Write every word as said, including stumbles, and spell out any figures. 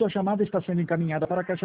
Sua chamada está sendo encaminhada para a caixa